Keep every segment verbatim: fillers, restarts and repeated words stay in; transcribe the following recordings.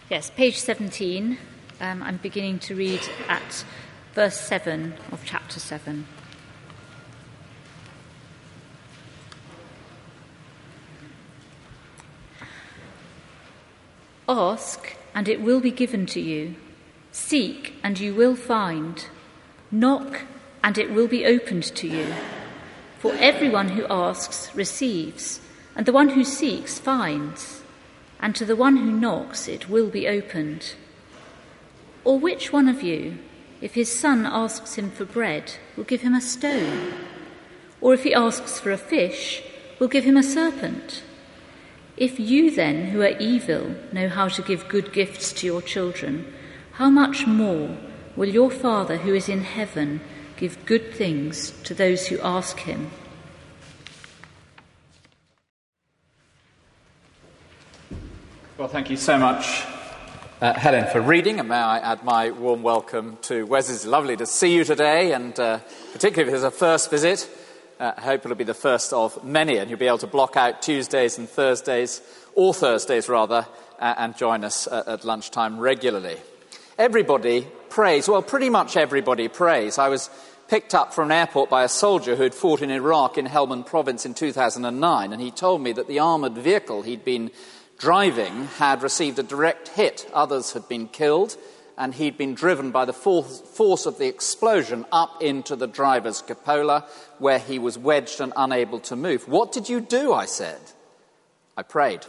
Yes, page seventeen. Um, I'm beginning to read at verse seven of chapter seven. Ask, and it will be given to you. Seek, and you will find. Knock, and it will be opened to you. For everyone who asks receives, and the one who seeks finds, and to the one who knocks it will be opened. Or which one of you, if his son asks him for bread, will give him a stone? Or if he asks for a fish, will give him a serpent? If you then, who are evil, know how to give good gifts to your children, how much more will your Father who is in heaven give good things to those who ask him? Well, thank you so much, uh, Helen, for reading, and may I add my warm welcome to Wes. It's lovely to see you today, and uh, particularly if it's a first visit. Uh, I hope it'll be the first of many, and you'll be able to block out Tuesdays and Thursdays, or Thursdays rather, uh, and join us at, at lunchtime regularly. Everybody prays. Well, pretty much everybody prays. I was picked up from an airport by a soldier who had fought in Iraq in Helmand province in two thousand nine, and he told me that the armoured vehicle he'd been driving had received a direct hit. Others had been killed, and he'd been driven by the force of the explosion up into the driver's cupola, where he was wedged and unable to move. What did you do? I said. I prayed.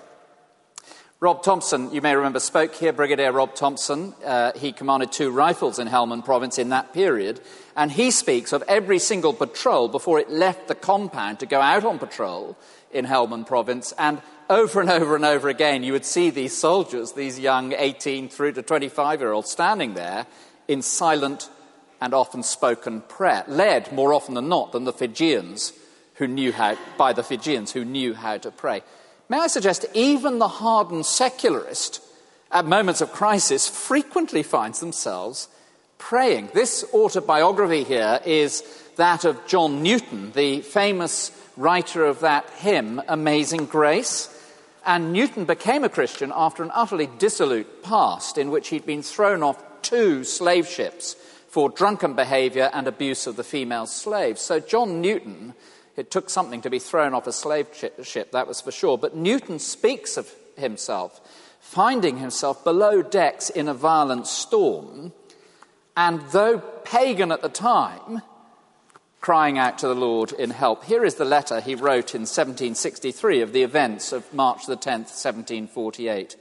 Rob Thompson, you may remember, spoke here, Brigadier Rob Thompson. Uh, he commanded two rifles in Helmand province in that period, and he speaks of every single patrol before it left the compound to go out on patrol in Helmand province, and over and over and over again, you would see these soldiers, these young eighteen through to twenty-five-year-olds, standing there in silent and often spoken prayer, led more often than not than the Fijians who knew how, by the Fijians who knew how to pray. May I suggest even the hardened secularist, at moments of crisis, frequently finds themselves praying. This autobiography here is that of John Newton, the famous writer of that hymn, Amazing Grace. And Newton became a Christian after an utterly dissolute past in which he'd been thrown off two slave ships for drunken behaviour and abuse of the female slaves. So John Newton, it took something to be thrown off a slave ship, that was for sure. But Newton speaks of himself finding himself below decks in a violent storm, and though pagan at the time, crying out to the Lord in help. Here is the letter he wrote in seventeen sixty-three of the events of March the tenth, seventeen forty-eight.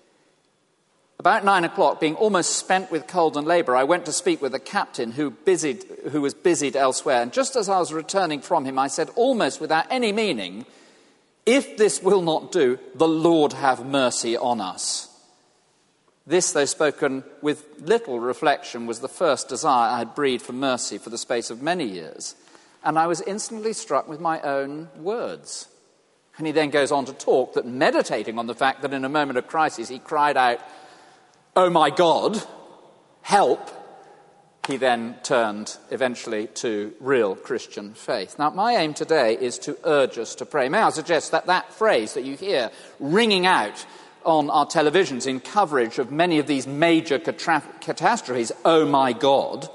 About nine o'clock, being almost spent with cold and labour, I went to speak with the captain who, busied, who was busied elsewhere. And just as I was returning from him, I said, almost without any meaning, "If this will not do, the Lord have mercy on us." This, though spoken with little reflection, was the first desire I had breathed for mercy for the space of many years. And I was instantly struck with my own words. And he then goes on to talk that, meditating on the fact that in a moment of crisis he cried out, "Oh my God, help," he then turned eventually to real Christian faith. Now, my aim today is to urge us to pray. May I suggest that that phrase that you hear ringing out on our televisions in coverage of many of these major catra- catastrophes, "Oh my God,"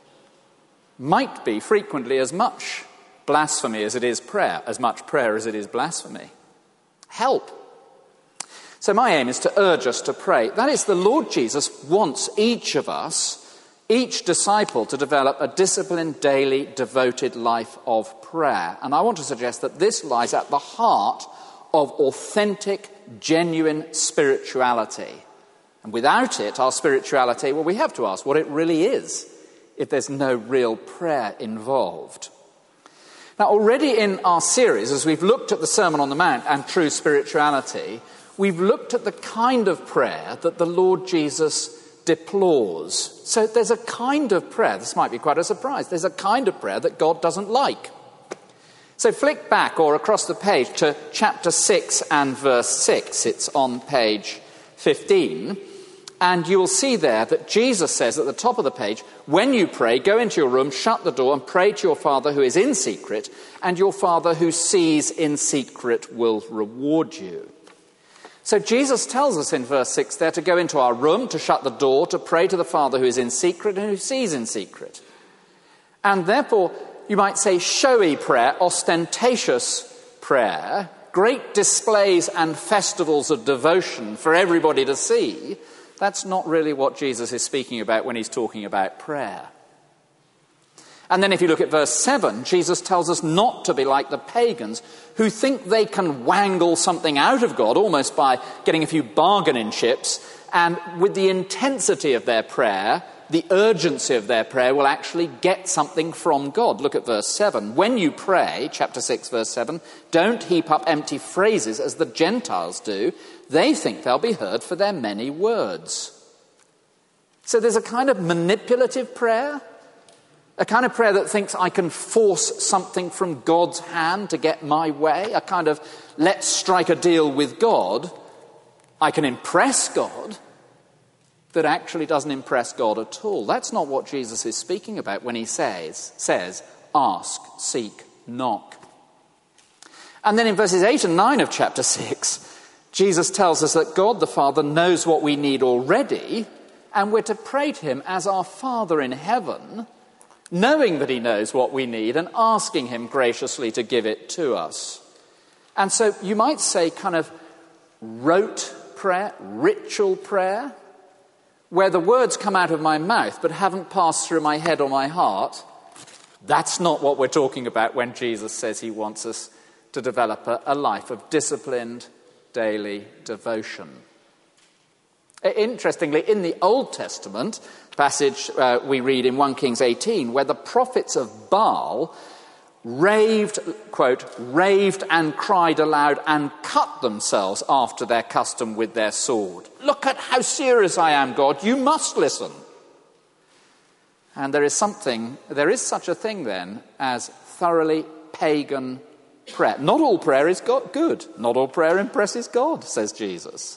might be frequently as much blasphemy as it is prayer, as much prayer as it is blasphemy. Help. So my aim is to urge us to pray. That is, the Lord Jesus wants each of us, each disciple, to develop a disciplined, daily, devoted life of prayer. And I want to suggest that this lies at the heart of authentic, genuine spirituality. And without it, our spirituality, well, we have to ask what it really is if there's no real prayer involved. Now, already in our series, as we've looked at the Sermon on the Mount and true spirituality, we've looked at the kind of prayer that the Lord Jesus deplores. So there's a kind of prayer, this might be quite a surprise, there's a kind of prayer that God doesn't like. So flick back or across the page to chapter six and verse six. It's on page fifteen. And you will see there that Jesus says at the top of the page, "When you pray, go into your room, shut the door, and pray to your Father who is in secret, and your Father who sees in secret will reward you." So Jesus tells us in verse six there to go into our room, to shut the door, to pray to the Father who is in secret and who sees in secret. And therefore, you might say showy prayer, ostentatious prayer, great displays and festivals of devotion for everybody to see, that's not really what Jesus is speaking about when he's talking about prayer. And then if you look at verse seven, Jesus tells us not to be like the pagans who think they can wangle something out of God almost by getting a few bargaining chips, and with the intensity of their prayer, the urgency of their prayer will actually get something from God. Look at verse seven. When you pray, chapter six, verse seven, don't heap up empty phrases as the Gentiles do. They think they'll be heard for their many words. So there's a kind of manipulative prayer, a kind of prayer that thinks I can force something from God's hand to get my way, a kind of let's strike a deal with God. I can impress God, that actually doesn't impress God at all. That's not what Jesus is speaking about when he says, says, ask, seek, knock. And then in verses eight and nine of chapter six, Jesus tells us that God the Father knows what we need already, and we're to pray to him as our Father in heaven, knowing that he knows what we need and asking him graciously to give it to us. And so you might say kind of rote prayer, ritual prayer, where the words come out of my mouth but haven't passed through my head or my heart. That's not what we're talking about when Jesus says he wants us to develop a, a life of disciplined daily devotion. Interestingly, in the Old Testament passage uh, we read in First Kings eighteen, where the prophets of Baal raved, quote, raved and cried aloud and cut themselves after their custom with their sword. Look at how serious I am, God, you must listen. And there is something, there is such a thing then as thoroughly pagan prayer. Not all prayer is God good. Not all prayer impresses God, says Jesus.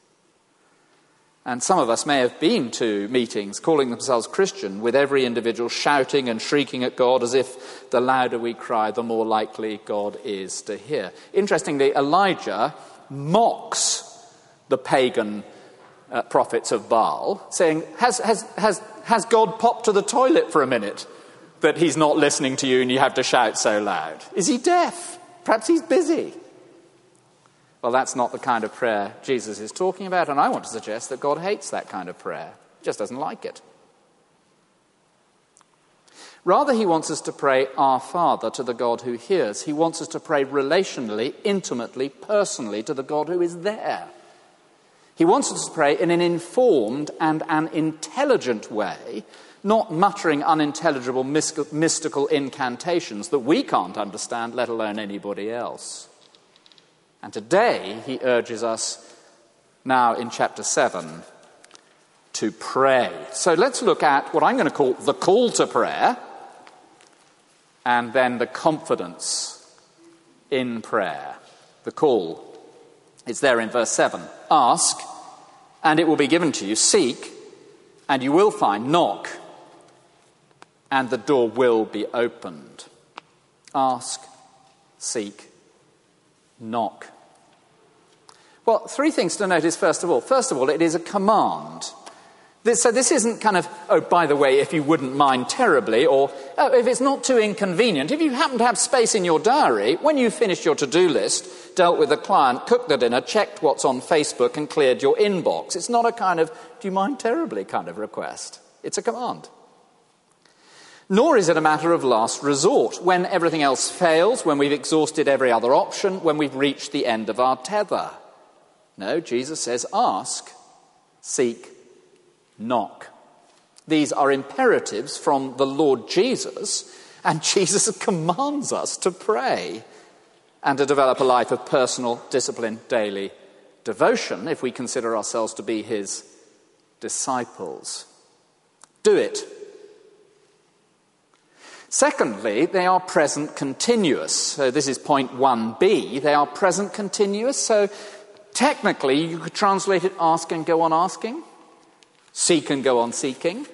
And some of us may have been to meetings calling themselves Christian with every individual shouting and shrieking at God as if the louder we cry, the more likely God is to hear. Interestingly, Elijah mocks the pagan uh, prophets of Baal, saying, has, has, has, has God popped to the toilet for a minute that he's not listening to you and you have to shout so loud? Is he deaf? Perhaps he's busy. Well, that's not the kind of prayer Jesus is talking about, and I want to suggest that God hates that kind of prayer. He just doesn't like it. Rather, he wants us to pray our Father to the God who hears. He wants us to pray relationally, intimately, personally to the God who is there. He wants us to pray in an informed and an intelligent way, not muttering unintelligible mystical incantations that we can't understand, let alone anybody else. And today he urges us, now in chapter seven, to pray. So let's look at what I'm going to call the call to prayer, and then the confidence in prayer. The call. It's there in verse seven. Ask, and it will be given to you. Seek, and you will find. Knock, and the door will be opened. Ask, seek, knock. Well, three things to notice first of all. First of all, it is a command. This, so this isn't kind of, oh, by the way, if you wouldn't mind terribly, or oh, if it's not too inconvenient. If you happen to have space in your diary, when you finished your to-do list, dealt with the client, cooked the dinner, checked what's on Facebook and cleared your inbox. It's not a kind of, do you mind terribly kind of request. It's a command. Nor is it a matter of last resort, when everything else fails, when we've exhausted every other option, when we've reached the end of our tether. No, Jesus says, ask, seek, knock. These are imperatives from the Lord Jesus, and Jesus commands us to pray and to develop a life of personal, disciplined, daily devotion if we consider ourselves to be his disciples. Do it. Secondly, they are present continuous. So this is point one B. They are present continuous. So technically, you could translate it ask and go on asking, seek and go on seeking,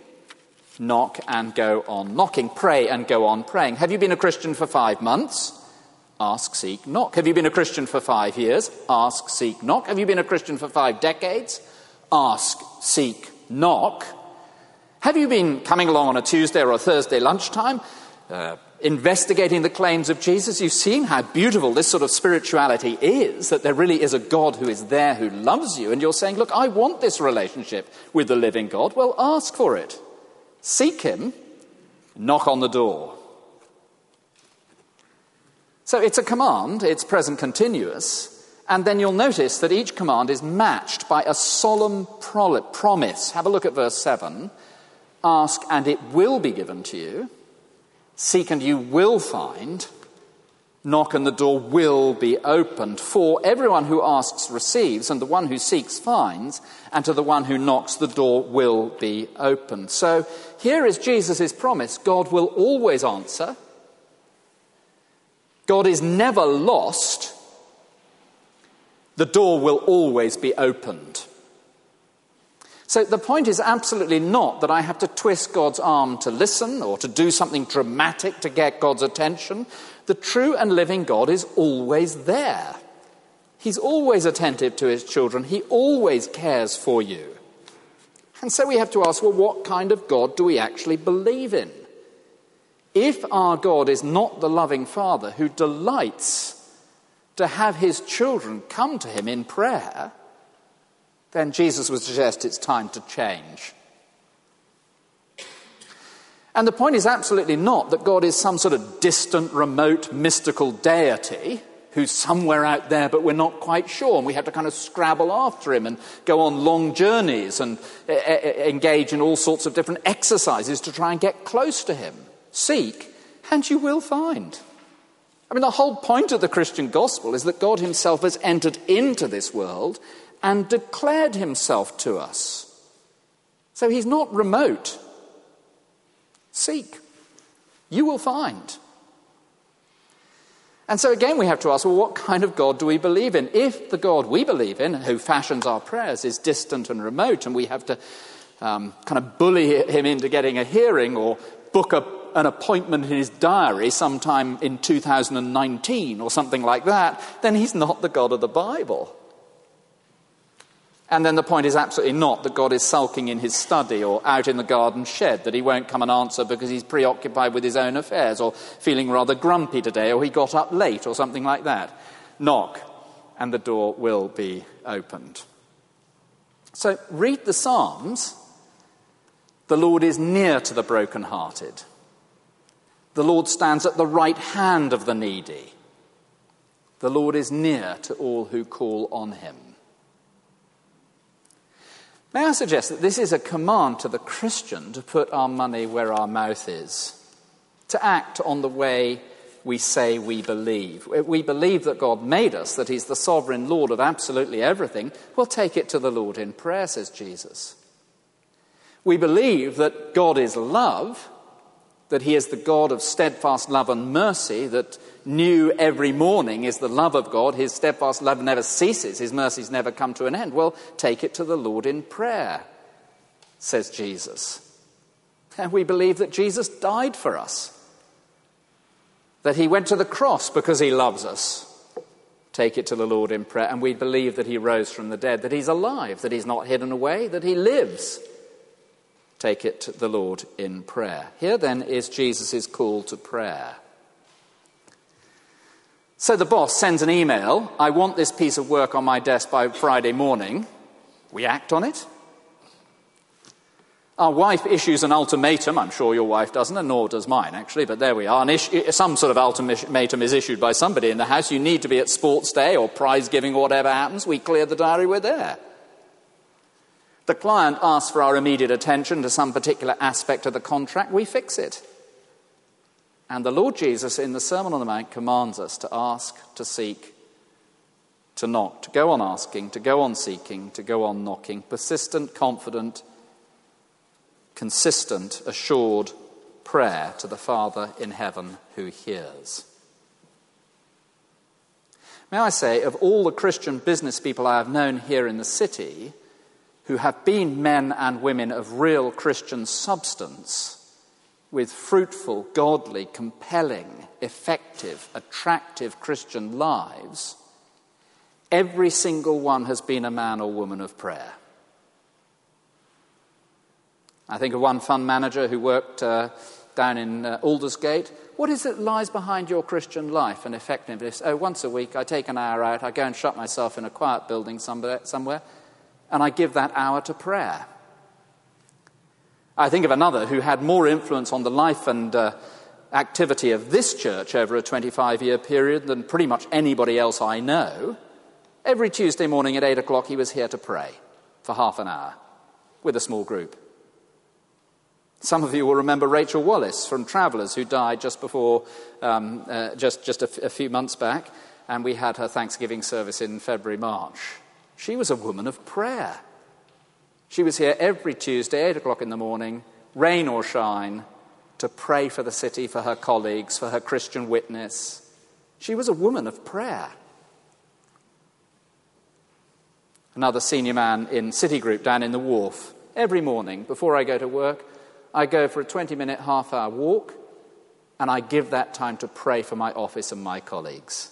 knock and go on knocking, pray and go on praying. Have you been a Christian for five months? Ask, seek, knock. Have you been a Christian for five years? Ask, seek, knock. Have you been a Christian for five decades? Ask, seek, knock. Have you been coming along on a Tuesday or a Thursday lunchtime, uh, investigating the claims of Jesus? You've seen how beautiful this sort of spirituality is, that there really is a God who is there, who loves you, and you're saying, look, I want this relationship with the living God. Well, ask for it. Seek him. Knock on the door. So it's a command, it's present continuous, and then you'll notice that each command is matched by a solemn pro- promise. Have a look at verse seven. Ask and it will be given to you. Seek and you will find. Knock and the door will be opened. For everyone who asks receives, and the one who seeks finds, and to the one who knocks the door will be opened. So here is Jesus' promise. God will always answer. God is never lost. The door will always be opened. So the point is absolutely not that I have to twist God's arm to listen or to do something dramatic to get God's attention. The true and living God is always there. He's always attentive to his children. He always cares for you. And so we have to ask, well, what kind of God do we actually believe in? If our God is not the loving Father who delights to have his children come to him in prayer, then Jesus would suggest it's time to change. And the point is absolutely not that God is some sort of distant, remote, mystical deity who's somewhere out there but we're not quite sure, and we have to kind of scrabble after him and go on long journeys and e- e- engage in all sorts of different exercises to try and get close to him. Seek, and you will find. I mean, the whole point of the Christian gospel is that God himself has entered into this world and declared himself to us. So he's not remote. Seek. You will find. And so again we have to ask, well, what kind of God do we believe in? If the God we believe in, who fashions our prayers, is distant and remote, and we have to um, kind of bully him into getting a hearing or book a, an appointment in his diary sometime in two thousand nineteen or something like that, then he's not the God of the Bible. And then the point is absolutely not that God is sulking in his study or out in the garden shed, that he won't come and answer because he's preoccupied with his own affairs or feeling rather grumpy today or he got up late or something like that. Knock and the door will be opened. So read the Psalms. The Lord is near to the brokenhearted. The Lord stands at the right hand of the needy. The Lord is near to all who call on him. May I suggest that this is a command to the Christian to put our money where our mouth is, to act on the way we say we believe. We believe that God made us, that he's the sovereign Lord of absolutely everything. Well, take it to the Lord in prayer, says Jesus. We believe that God is love, that he is the God of steadfast love and mercy, that new every morning is the love of God. His steadfast love never ceases. His mercies never come to an end. Well, take it to the Lord in prayer, says Jesus. And we believe that Jesus died for us, that he went to the cross because he loves us. Take it to the Lord in prayer. And we believe that he rose from the dead, that he's alive, that he's not hidden away, that he lives. Take it to the Lord in prayer. Here then is Jesus' call to prayer. So the boss sends an email, I want this piece of work on my desk by Friday morning. We act on it. Our wife issues an ultimatum. I'm sure your wife doesn't, and nor does mine, actually, but there we are. An issue, some sort of ultimatum is issued by somebody in the house. You need to be at sports day or prize giving or whatever happens. We clear the diary, we're there. The client asks for our immediate attention to some particular aspect of the contract. We fix it. And the Lord Jesus in the Sermon on the Mount commands us to ask, to seek, to knock, to go on asking, to go on seeking, to go on knocking. Persistent, confident, consistent, assured prayer to the Father in heaven who hears. May I say, of all the Christian business people I have known here in the city who have been men and women of real Christian substance, with fruitful, godly, compelling, effective, attractive Christian lives, every single one has been a man or woman of prayer. I think of one fund manager who worked uh, down in uh, Aldersgate. What is it that lies behind your Christian life and effectiveness? Oh, once a week I take an hour out, I go and shut myself in a quiet building somewhere, somewhere and I give that hour to prayer. I think of another who had more influence on the life and uh, activity of this church over a twenty-five-year period than pretty much anybody else I know. Every Tuesday morning at eight o'clock he was here to pray for half an hour with a small group. Some of you will remember Rachel Wallace from Travellers, who died just before, um, uh, just, just a, f- a few months back, and we had her Thanksgiving service in February, March. She was a woman of prayer. She was here every Tuesday, eight o'clock in the morning, rain or shine, to pray for the city, for her colleagues, for her Christian witness. She was a woman of prayer. Another senior man in Citigroup down in the Wharf. Every morning, before I go to work, I go for a twenty-minute, half-hour walk, and I give that time to pray for my office and my colleagues.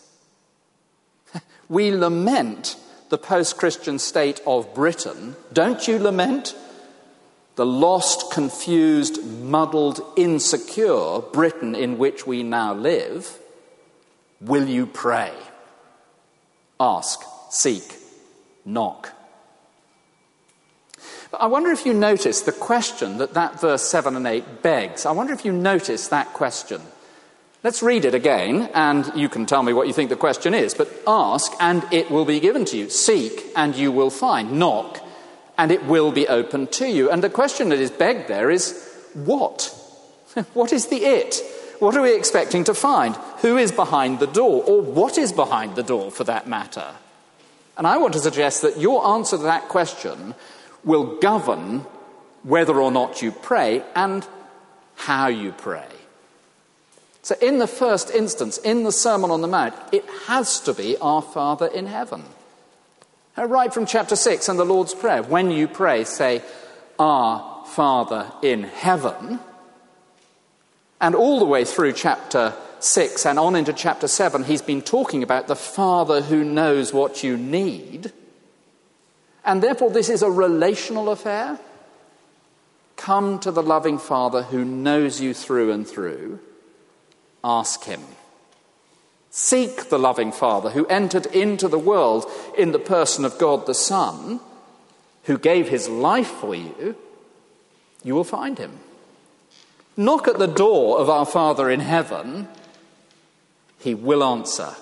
We lament the post-Christian state of Britain. Don't you lament the lost, confused, muddled, insecure Britain in which we now live? Will you pray? Ask, seek, knock. But I wonder if you notice the question that that verse seven and eight begs. I wonder if you notice that question. Let's read it again, and you can tell me what you think the question is. But ask, and it will be given to you. Seek, and you will find. Knock, and it will be opened to you. And the question that is begged there is, what? What is the it? What are we expecting to find? Who is behind the door? Or what is behind the door, for that matter? And I want to suggest that your answer to that question will govern whether or not you pray and how you pray. So in the first instance, in the Sermon on the Mount, it has to be our Father in heaven. Right from chapter six and the Lord's Prayer, when you pray, say, Our Father in heaven. And all the way through chapter six and on into chapter seven, he's been talking about the Father who knows what you need. And therefore, this is a relational affair. Come to the loving Father who knows you through and through. Ask him. Seek the loving Father who entered into the world in the person of God the Son, who gave his life for you. You will find him. Knock at the door of our Father in heaven. He will answer.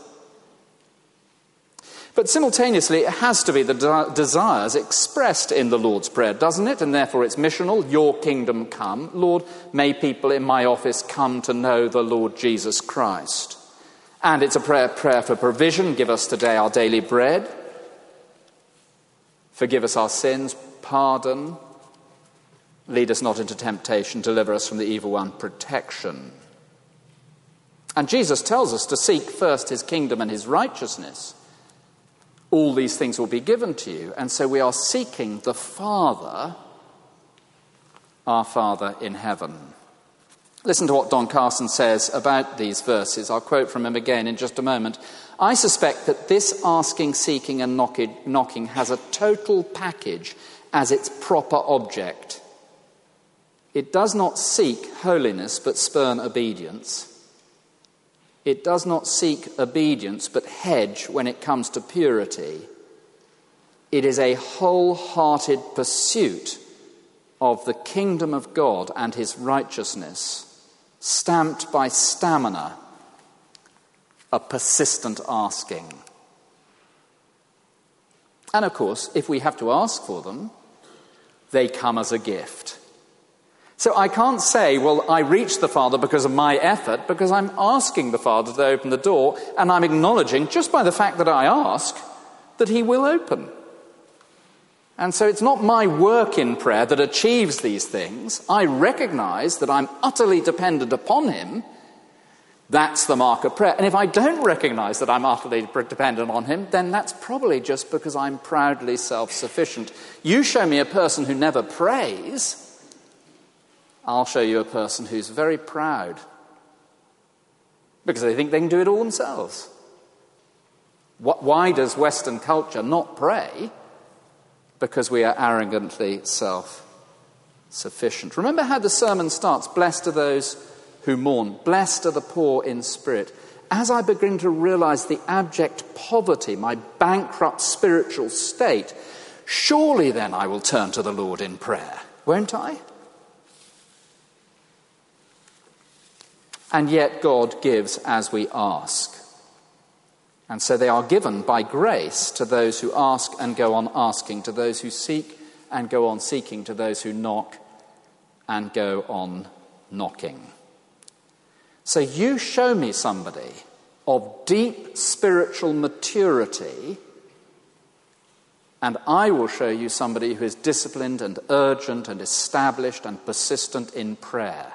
But simultaneously, it has to be the de- desires expressed in the Lord's Prayer, doesn't it? And therefore it's missional. Your kingdom come. Lord, may people in my office come to know the Lord Jesus Christ. And it's a prayer, prayer for provision. Give us today our daily bread. Forgive us our sins. Pardon. Lead us not into temptation. Deliver us from the evil one. Protection. And Jesus tells us to seek first his kingdom and his righteousness. All these things will be given to you. And so we are seeking the Father, our Father in heaven. Listen to what Don Carson says about these verses. I'll quote from him again in just a moment. I suspect that this asking, seeking and knocking has a total package as its proper object. It does not seek holiness but spurn obedience. It does not seek obedience but hedge when it comes to purity. It is a wholehearted pursuit of the kingdom of God and his righteousness, stamped by stamina, a persistent asking. And of course, if we have to ask for them, they come as a gift. So I can't say, well, I reached the Father because of my effort, because I'm asking the Father to open the door, and I'm acknowledging, just by the fact that I ask, that he will open. And so it's not my work in prayer that achieves these things. I recognize that I'm utterly dependent upon him. That's the mark of prayer. And if I don't recognize that I'm utterly dependent on him, then that's probably just because I'm proudly self-sufficient. You show me a person who never prays, I'll show you a person who's very proud because they think they can do it all themselves. Why does Western culture not pray? Because we are arrogantly self-sufficient. Remember how the sermon starts, blessed are those who mourn, blessed are the poor in spirit. As I begin to realize the abject poverty, my bankrupt spiritual state, surely then I will turn to the Lord in prayer, won't I? And yet God gives as we ask. And so they are given by grace to those who ask and go on asking, to those who seek and go on seeking, to those who knock and go on knocking. So you show me somebody of deep spiritual maturity, and I will show you somebody who is disciplined and urgent and established and persistent in prayer.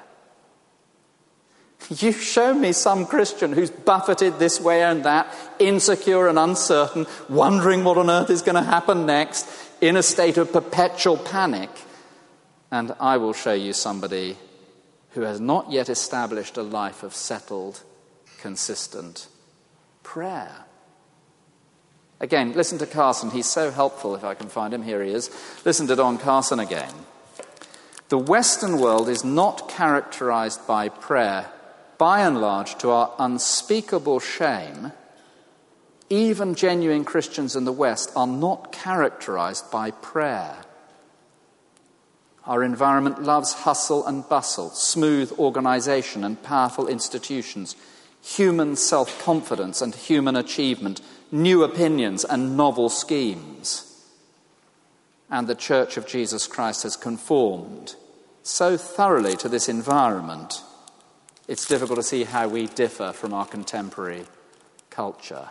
You show me some Christian who's buffeted this way and that, insecure and uncertain, wondering what on earth is going to happen next, in a state of perpetual panic, and I will show you somebody who has not yet established a life of settled, consistent prayer. Again, listen to Carson. He's so helpful if I can find him. Here he is. Listen to Don Carson again. The Western world is not characterized by prayer. By and large, to our unspeakable shame, even genuine Christians in the West are not characterized by prayer. Our environment loves hustle and bustle, smooth organization and powerful institutions, human self-confidence and human achievement, new opinions and novel schemes. And the Church of Jesus Christ has conformed so thoroughly to this environment, it's difficult to see how we differ from our contemporary culture.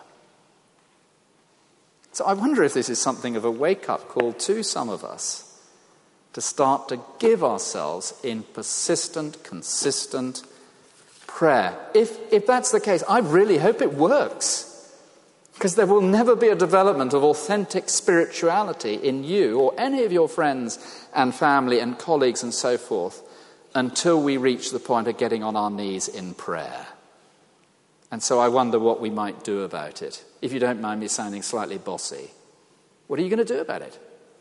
So I wonder if this is something of a wake-up call to some of us to start to give ourselves in persistent, consistent prayer. If, if that's the case, I really hope it works, because there will never be a development of authentic spirituality in you or any of your friends and family and colleagues and so forth until we reach the point of getting on our knees in prayer. And so I wonder what we might do about it. If you don't mind me sounding slightly bossy, what are you going to do about it?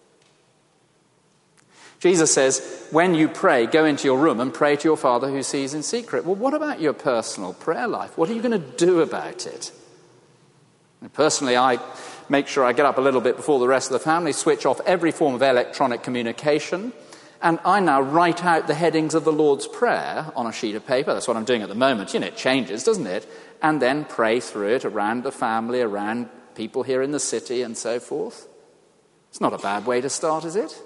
Jesus says, when you pray, go into your room and pray to your Father who sees in secret. Well, what about your personal prayer life? What are you going to do about it? And personally, I make sure I get up a little bit before the rest of the family, switch off every form of electronic communication, and I now write out the headings of the Lord's Prayer on a sheet of paper. That's what I'm doing at the moment. You know, it changes, doesn't it? And then pray through it around the family, around people here in the city and so forth. It's not a bad way to start, is it?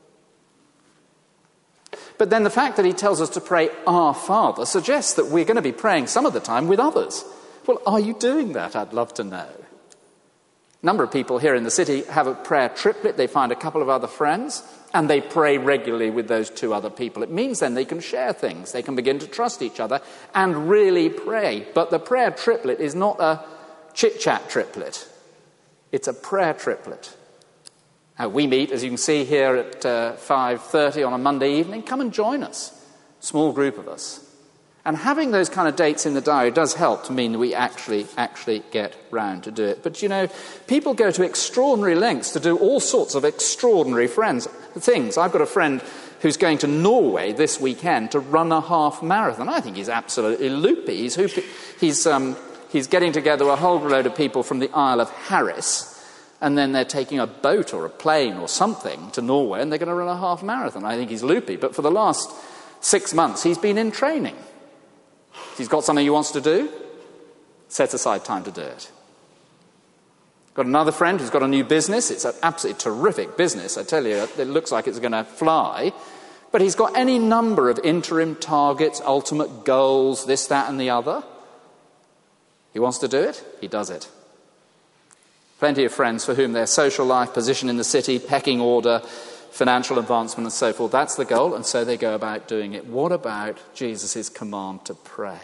But then the fact that he tells us to pray Our Father suggests that we're going to be praying some of the time with others. Well, are you doing that? I'd love to know. A number of people here in the city have a prayer triplet. They find a couple of other friends and they pray regularly with those two other people. It means then they can share things. They can begin to trust each other and really pray. But the prayer triplet is not a chit-chat triplet. It's a prayer triplet. Now, we meet, as you can see here, at uh, five thirty on a Monday evening. Come and join us. Small group of us. And having those kind of dates in the diary does help to mean that we actually, actually get round to do it. But, you know, people go to extraordinary lengths to do all sorts of extraordinary friends, things. I've got a friend who's going to Norway this weekend to run a half marathon. I think he's absolutely loopy. He's, hoopy. he's, um, he's getting together a whole load of people from the Isle of Harris, and then they're taking a boat or a plane or something to Norway, and they're going to run a half marathon. I think he's loopy. But for the last six months, he's been in training. If he's got something he wants to do, sets aside time to do it. Got another friend who's got a new business. It's an absolutely terrific business. I tell you, it looks like it's going to fly. But he's got any number of interim targets, ultimate goals, this, that, and the other. He wants to do it, he does it. Plenty of friends for whom their social life, position in the city, pecking order, financial advancement and so forth, that's the goal, and so they go about doing it. What about Jesus' command to pray?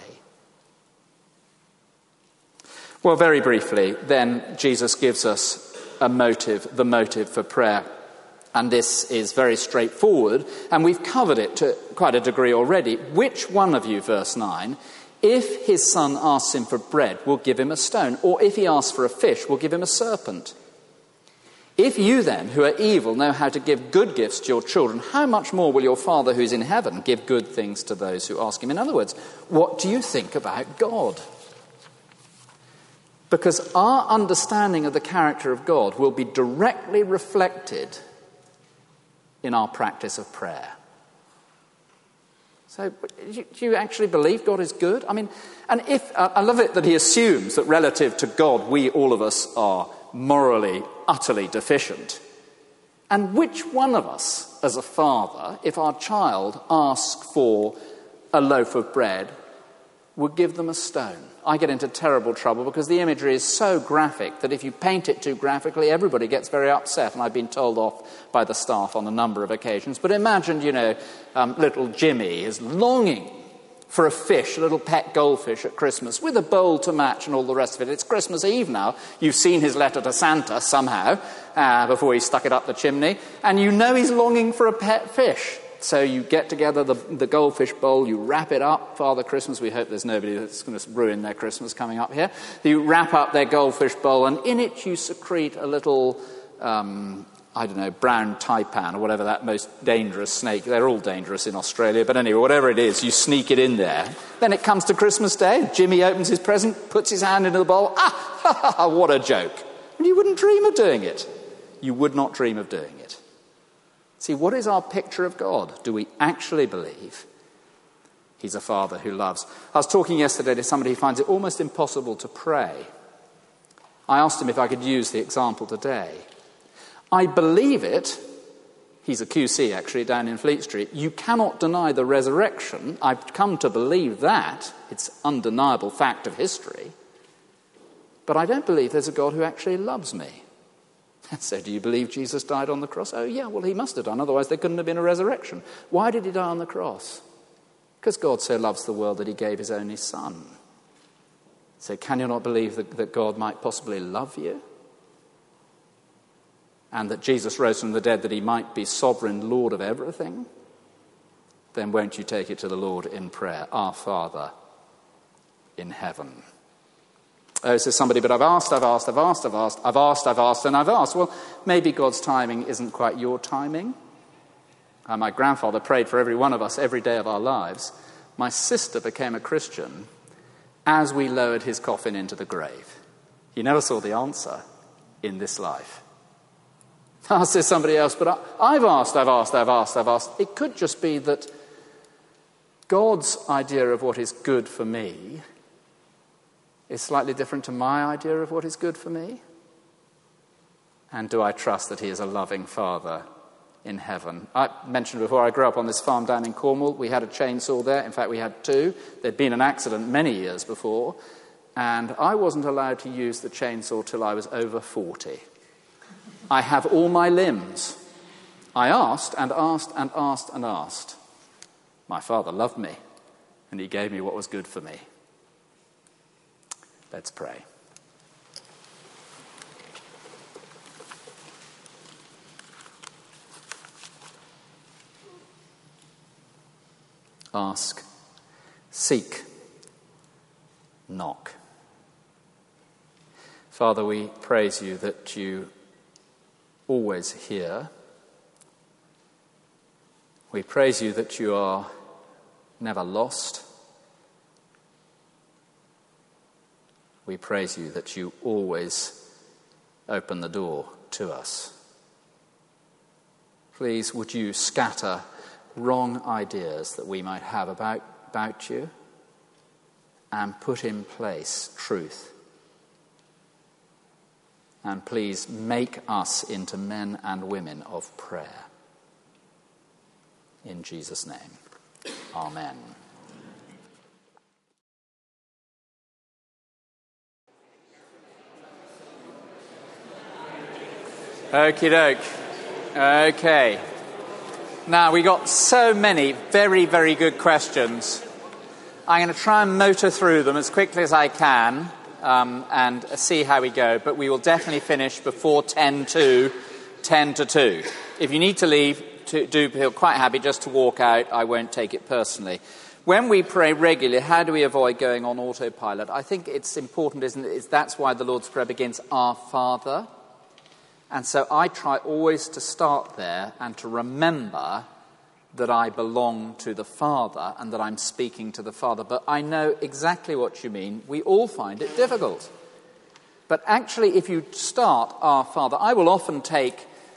Well, very briefly, then Jesus gives us a motive, the motive for prayer. And this is very straightforward, and we've covered it to quite a degree already. Which one of you, verse nine, if his son asks him for bread, will give him a stone? Or if he asks for a fish, will give him a serpent? If you then, who are evil, know how to give good gifts to your children, how much more will your Father who's in heaven give good things to those who ask him? In other words, what do you think about God? Because our understanding of the character of God will be directly reflected in our practice of prayer. So, do you actually believe God is good? I mean, and if, I love it that he assumes that relative to God, we, all of us, are morally, utterly deficient. And which one of us, as a father, if our child asks for a loaf of bread, would give them a stone? I get into terrible trouble because the imagery is so graphic that if you paint it too graphically, everybody gets very upset, and I've been told off by the staff on a number of occasions. But imagine, you know, um, little Jimmy is longing for a fish, a little pet goldfish at Christmas, with a bowl to match and all the rest of it. It's Christmas Eve now. You've seen his letter to Santa somehow uh, before he stuck it up the chimney, and you know he's longing for a pet fish. So you get together the, the goldfish bowl, you wrap it up. Father Christmas, we hope there's nobody that's going to ruin their Christmas coming up here. You wrap up their goldfish bowl, and in it you secrete a little, um, I don't know, brown taipan or whatever that most dangerous snake. They're all dangerous in Australia, but anyway, whatever it is, you sneak it in there. Then it comes to Christmas Day. Jimmy opens his present, puts his hand into the bowl. Ah, ha, ha, ha, what a joke. And you wouldn't dream of doing it. You would not dream of doing it. See, what is our picture of God? Do we actually believe he's a father who loves? I was talking yesterday to somebody who finds it almost impossible to pray. I asked him if I could use the example today. I believe it. He's a Q C, actually, down in Fleet Street. You cannot deny the resurrection. I've come to believe that. It's undeniable fact of history. But I don't believe there's a God who actually loves me. So do you believe Jesus died on the cross? Oh, yeah, well, he must have done. Otherwise, there couldn't have been a resurrection. Why did he die on the cross? Because God so loves the world that he gave his only son. So can you not believe that, that God might possibly love you? And that Jesus rose from the dead that he might be sovereign Lord of everything? Then won't you take it to the Lord in prayer? Our Father in heaven. Oh, says somebody, but I've asked, I've asked, I've asked, I've asked, I've asked, I've asked, and I've asked. Well, maybe God's timing isn't quite your timing. Uh, my grandfather prayed for every one of us every day of our lives. My sister became a Christian as we lowered his coffin into the grave. He never saw the answer in this life. Ah, says somebody else, but I, I've asked, I've asked, I've asked, I've asked. It could just be that God's idea of what is good for me is slightly different to my idea of what is good for me. And do I trust that he is a loving father in heaven? I mentioned before, I grew up on this farm down in Cornwall. We had a chainsaw there. In fact, we had two. There'd been an accident many years before, and I wasn't allowed to use the chainsaw till I was over forty. I have all my limbs. I asked and asked and asked and asked. My father loved me, and he gave me what was good for me. Let's pray. Ask, seek, knock. Father, we praise you that you always hear. We praise you that you are never lost. We praise you that you always open the door to us. Please, would you scatter wrong ideas that we might have about, about you and put in place truth. And please make us into men and women of prayer. In Jesus' name, amen. Okie doke. Okay. Now, we got so many very, very good questions. I'm going to try and motor through them as quickly as I can um, and see how we go. But we will definitely finish before ten to two, if you need to leave, to, do feel quite happy just to walk out. I won't take it personally. When we pray regularly, how do we avoid going on autopilot? I think it's important, isn't it? It's, that's why the Lord's Prayer begins, Our Father. And so I try always to start there and to remember that I belong to the Father and that I'm speaking to the Father. But I know exactly what you mean. We all find it difficult. But actually, if you start Our Father, I will often take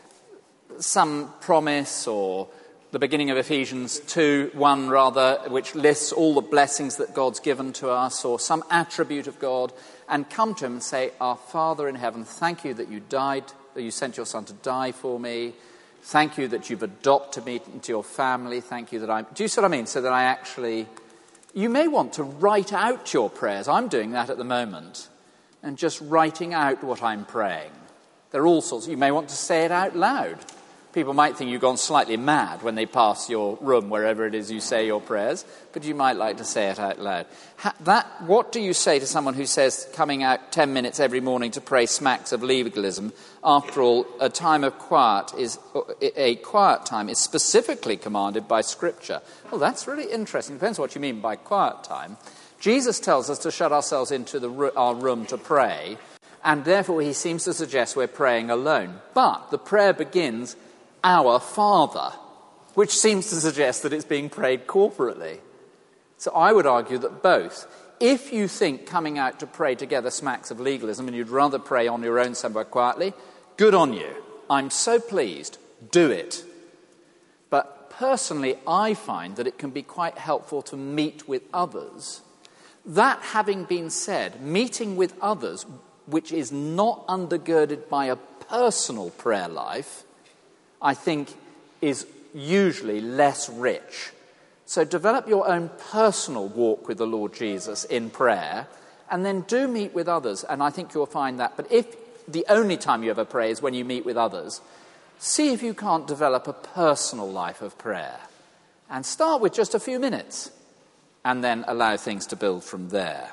some promise or the beginning of Ephesians two, one rather, which lists all the blessings that God's given to us, or some attribute of God, and come to him and say, Our Father in heaven, thank you that you died, that you sent your Son to die for me. Thank you that you've adopted me into your family. Thank you that I'm... Do you see what I mean? So that I actually... You may want to write out your prayers. I'm doing that at the moment. And just writing out what I'm praying. There are all sorts... You may want to say it out loud. People might think you've gone slightly mad when they pass your room, wherever it is you say your prayers, but you might like to say it out loud. Ha- that, what do you say to someone who says coming out ten minutes every morning to pray smacks of legalism? After all, a time of quiet is a quiet time is specifically commanded by Scripture. Well, that's really interesting. Depends what you mean by quiet time. Jesus tells us to shut ourselves into the, our room to pray, and therefore he seems to suggest we're praying alone. But the prayer begins, Our Father, which seems to suggest that it's being prayed corporately. So I would argue that both. If you think coming out to pray together smacks of legalism and you'd rather pray on your own somewhere quietly, good on you. I'm so pleased. Do it. But personally, I find that it can be quite helpful to meet with others. That having been said, meeting with others, which is not undergirded by a personal prayer life, I think is usually less rich. So develop your own personal walk with the Lord Jesus in prayer, and then do meet with others, and I think you'll find that. But if the only time you ever pray is when you meet with others, see if you can't develop a personal life of prayer. And start with just a few minutes, and then allow things to build from there.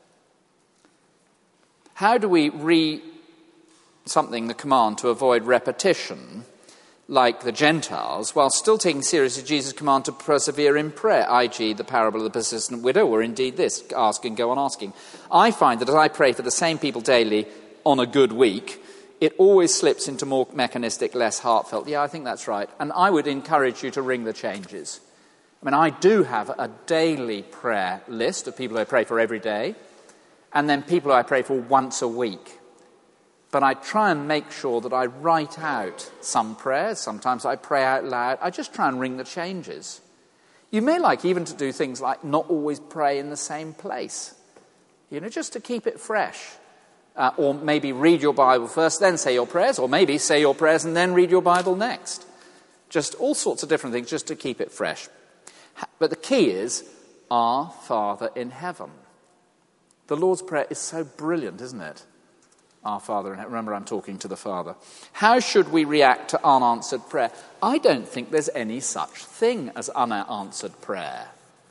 How do we re something, the command to avoid repetition, like the Gentiles, while still taking seriously Jesus' command to persevere in prayer, that is the parable of the persistent widow, or indeed this, ask and go on asking? I find that as I pray for the same people daily on a good week, it always slips into more mechanistic, less heartfelt. Yeah, I think that's right. And I would encourage you to ring the changes. I mean, I do have a daily prayer list of people who I pray for every day, and then people who I pray for once a week. But I try and make sure that I write out some prayers. Sometimes I pray out loud. I just try and ring the changes. You may like even to do things like not always pray in the same place, you know, just to keep it fresh. Uh, or maybe read your Bible first, then say your prayers, or maybe say your prayers and then read your Bible next. Just all sorts of different things just to keep it fresh. But the key is, Our Father in heaven. The Lord's Prayer is so brilliant, isn't it? Our Father in heaven. Remember, I'm talking to the Father. How should we react to unanswered prayer? I don't think there's any such thing as unanswered prayer.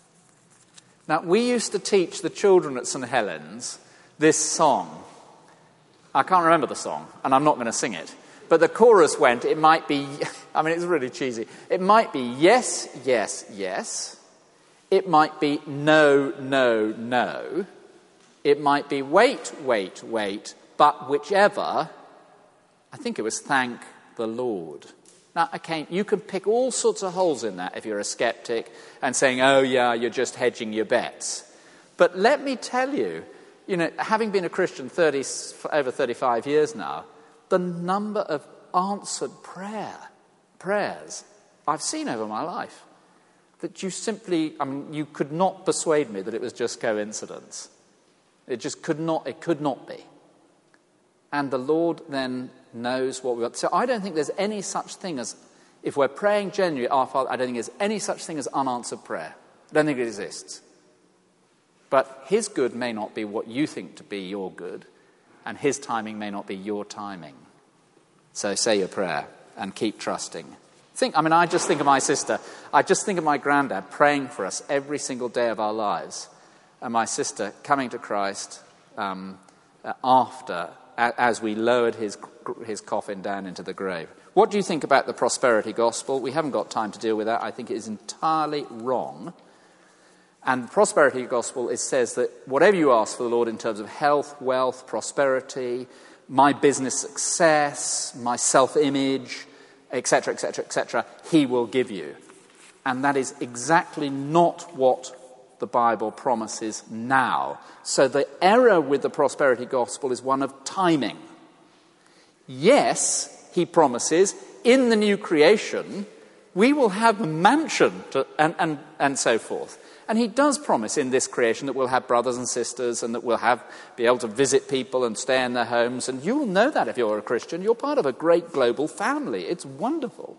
Now, we used to teach the children at St Helens this song. I can't remember the song, and I'm not going to sing it. But the chorus went, it might be, I mean, it's really cheesy. It might be yes, yes, yes. It might be no, no, no. It might be wait, wait, wait. But whichever, I think it was thank the Lord. Now, okay, you can pick all sorts of holes in that if you're a skeptic and saying, oh, yeah, you're just hedging your bets. But let me tell you, you know, having been a Christian thirty, over thirty-five years now, the number of answered prayer, prayers I've seen over my life, that you simply, I mean, you could not persuade me that it was just coincidence. It just could not, it could not be. And the Lord then knows what we want. So I don't think there's any such thing as, if we're praying genuinely, Our Father, I don't think there's any such thing as unanswered prayer. I don't think it exists. But his good may not be what you think to be your good, and his timing may not be your timing. So say your prayer and keep trusting. Think, I mean, I just think of my sister. I just think of my granddad praying for us every single day of our lives. And my sister coming to Christ um, after as we lowered his, his coffin down into the grave. What do you think about the prosperity gospel? We haven't got time to deal with that. I think it is entirely wrong. And the prosperity gospel, it says that whatever you ask for the Lord in terms of health, wealth, prosperity, my business success, my self-image, et cetera, et cetera, et cetera, he will give you. And that is exactly not what the Bible promises now. So the error with the prosperity gospel is one of timing. Yes, he promises, in the new creation, we will have a mansion to, and, and, and so forth. And he does promise in this creation that we'll have brothers and sisters and that we'll have be able to visit people and stay in their homes. And you'll know that if you're a Christian. You're part of a great global family. It's wonderful.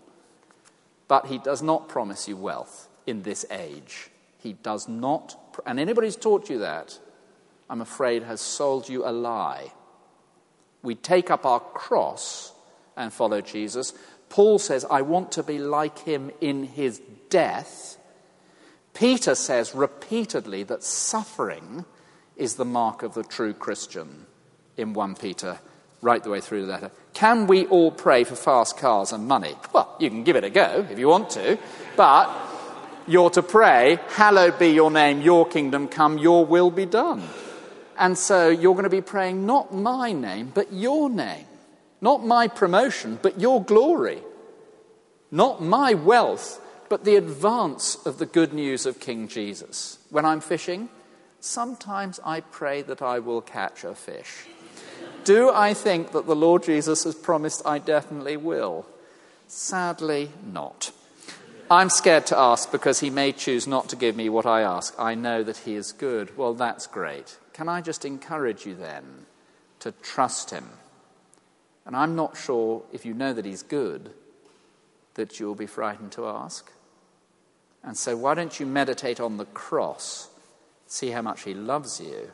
But he does not promise you wealth in this age. He does not. And anybody who's taught you that, I'm afraid, has sold you a lie. We take up our cross and follow Jesus. Paul says, I want to be like him in his death. Peter says repeatedly that suffering is the mark of the true Christian in First Peter, right the way through the letter. Can we all pray for fast cars and money? Well, you can give it a go if you want to, but you're to pray, hallowed be your name, your kingdom come, your will be done. And so you're going to be praying not my name, but your name. Not my promotion, but your glory. Not my wealth, but the advance of the good news of King Jesus. When I'm fishing, sometimes I pray that I will catch a fish. Do I think that the Lord Jesus has promised I definitely will? Sadly, not. I'm scared to ask because he may choose not to give me what I ask. I know that he is good. Well, that's great. Can I just encourage you then to trust him? And I'm not sure, if you know that he's good, that you'll be frightened to ask. And so why don't you meditate on the cross, see how much he loves you,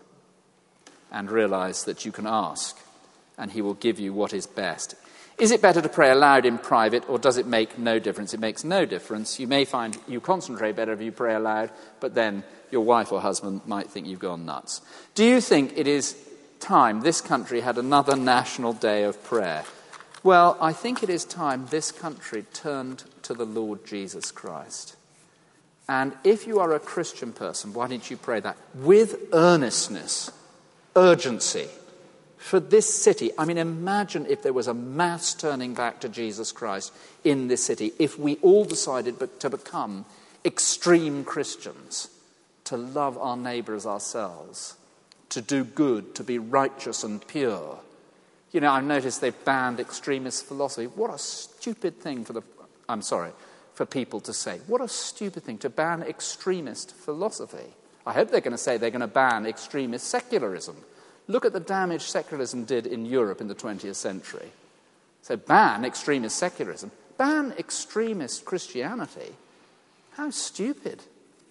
and realize that you can ask, and he will give you what is best. Is it better to pray aloud in private, or does it make no difference? It makes no difference. You may find you concentrate better if you pray aloud, but then your wife or husband might think you've gone nuts. Do you think it is time this country had another national day of prayer? Well, I think it is time this country turned to the Lord Jesus Christ. And if you are a Christian person, why don't you pray that? With earnestness, urgency, for this city. I mean, imagine if there was a mass turning back to Jesus Christ in this city, if we all decided to become extreme Christians, to love our neighbour as ourselves, to do good, to be righteous and pure. You know, I've noticed they've banned extremist philosophy. What a stupid thing for the... I'm sorry... for people to say. What a stupid thing to ban extremist philosophy. I hope they're going to say they're going to ban extremist secularism. Look at the damage secularism did in Europe in the twentieth century. So ban extremist secularism. Ban extremist Christianity. How stupid.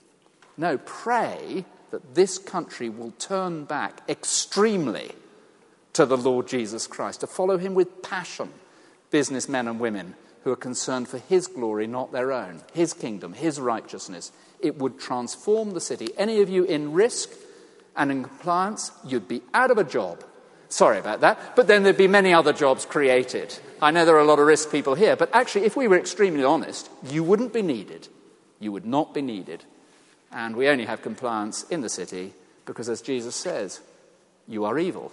No, pray that this country will turn back extremely to the Lord Jesus Christ, to follow him with passion, businessmen and women who are concerned for his glory, not their own, his kingdom, his righteousness. It would transform the city. Any of you in risk and in compliance, you'd be out of a job. Sorry about that. But then there'd be many other jobs created. I know there are a lot of risk people here, but actually, if we were extremely honest, you wouldn't be needed. You would not be needed. And we only have compliance in the city because, as Jesus says, you are evil.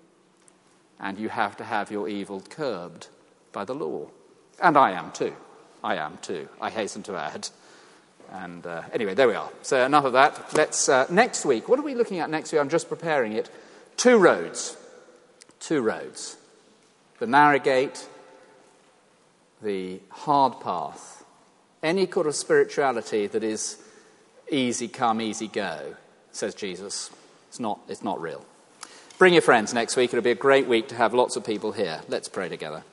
And you have to have your evil curbed by the law. And I am too. I am too. I hasten to add. And uh, anyway, there we are. So enough of that. Let's uh, next week. What are we looking at next week? I'm just preparing it. Two roads. Two roads. The narrow gate, the hard path. Any kind of spirituality that is easy come, easy go, says Jesus. It's not, it's not real. Bring your friends next week. It'll be a great week to have lots of people here. Let's pray together.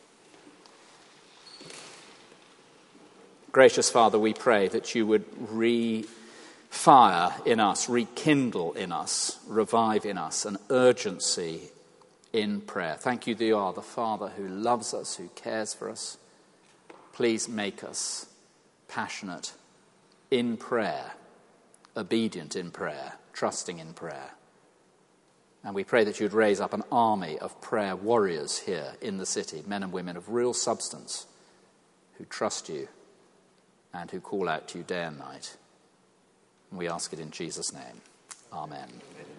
Gracious Father, we pray that you would re-fire in us, rekindle in us, revive in us an urgency in prayer. Thank you that you are the Father who loves us, who cares for us. Please make us passionate in prayer, obedient in prayer, trusting in prayer. And we pray that you'd raise up an army of prayer warriors here in the city, men and women of real substance who trust you and who call out to you day and night. And we ask it in Jesus' name. Amen.